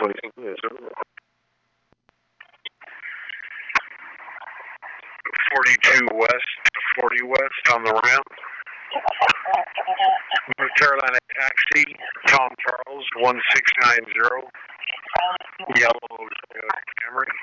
42 west to 40 west on the ramp. North Carolina taxi, Tom Charles, 1690. Yellow Toyota Camry.